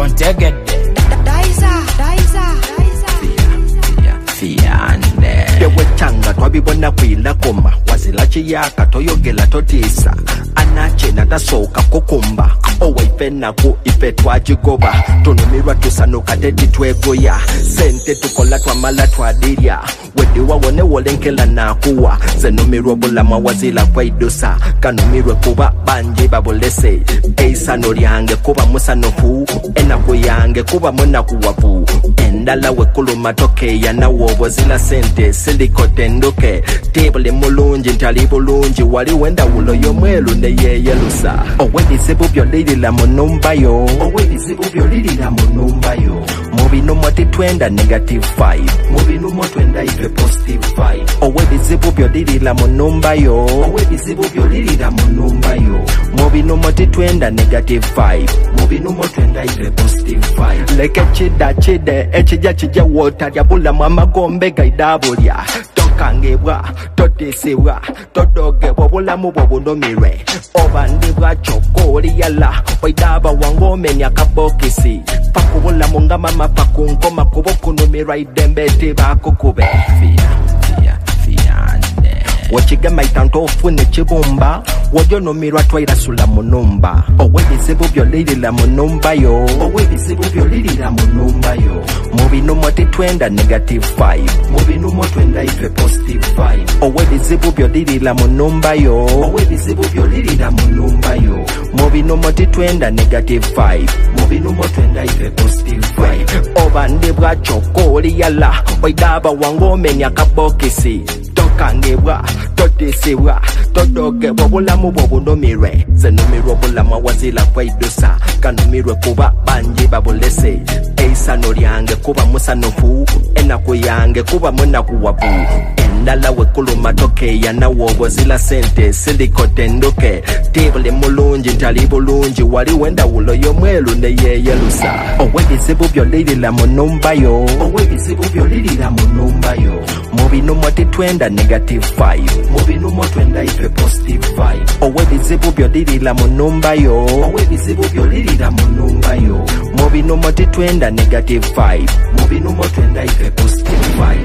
ontegedde yewechanga twabibona kwilakoma wazila chiyaka toyogela totiisa anachena tasooka kukumba owaife naku ife twajigoba tunumirwa tusanuka tedi twegoya sente tukola twamala twadirya wedi wawone wolenkela nakuwa zenumirwa bulama wazila kwaidusa kanumirwe kuba banji babulese eisano lyange kuba musanufu enaku yange kuba munakuwavu endala wekuluma tokeya nawobo zila sente silikotenduke tebule mulungi ntali bulungi wali wenda wulo yomwelu neyeyelusa owebizibu byolirira mu numba yo mubinumwa titwenda negative 5 mubinumwa twenda ife positive 5 owebizibu byolirira mu numba yo mubinumwa titwenda negative 5 mubinumwa twenda ife positive 5 leke chida echija chija wotarya bulamu amagombe gaidabulya tokangebwa totisibwa todogebwa bulamu bwobunumirwe obandibwa chokoliyala waidaba wangomenya kabokisi pakubulamu nga mama pakunkoma kubokunumirwa idembe tibakukube wachigama itanto ofune chibumba wojonumirwa twairasula munumba owebizibu byolirira munumba yo mubinumwa titwenda negative 5 mubinumwa twenda ife positive 5 owebizibu byolirira munumba yo mubinumwa titwenda negative 5 mubinumwa twenda ife positive 5 obandibwa chokoliyala waidaba wangomenya kabokisi tokangebwa totisibwa todogebwa bulamu bwobunumirwe zenumirwe bulama wazila kwaidusa kanumirwe kuba banji babulese eisano lyange kuba musanufu enaku yange kuba munakuwavu endala wekuluma tokeya nawobo zila sente silikotenduke tebule mulungi ntali bulungi wali wenda wulo yomwelu neyeyelusa owebizibu byolirira mu numba yo mubinumwa titwenda negative 5 mubinumwa twenda ife positive 5 owebizibu byolirira mu numba yo mubinumwa titwenda negative 5 mubinumwa twenda ife positive 5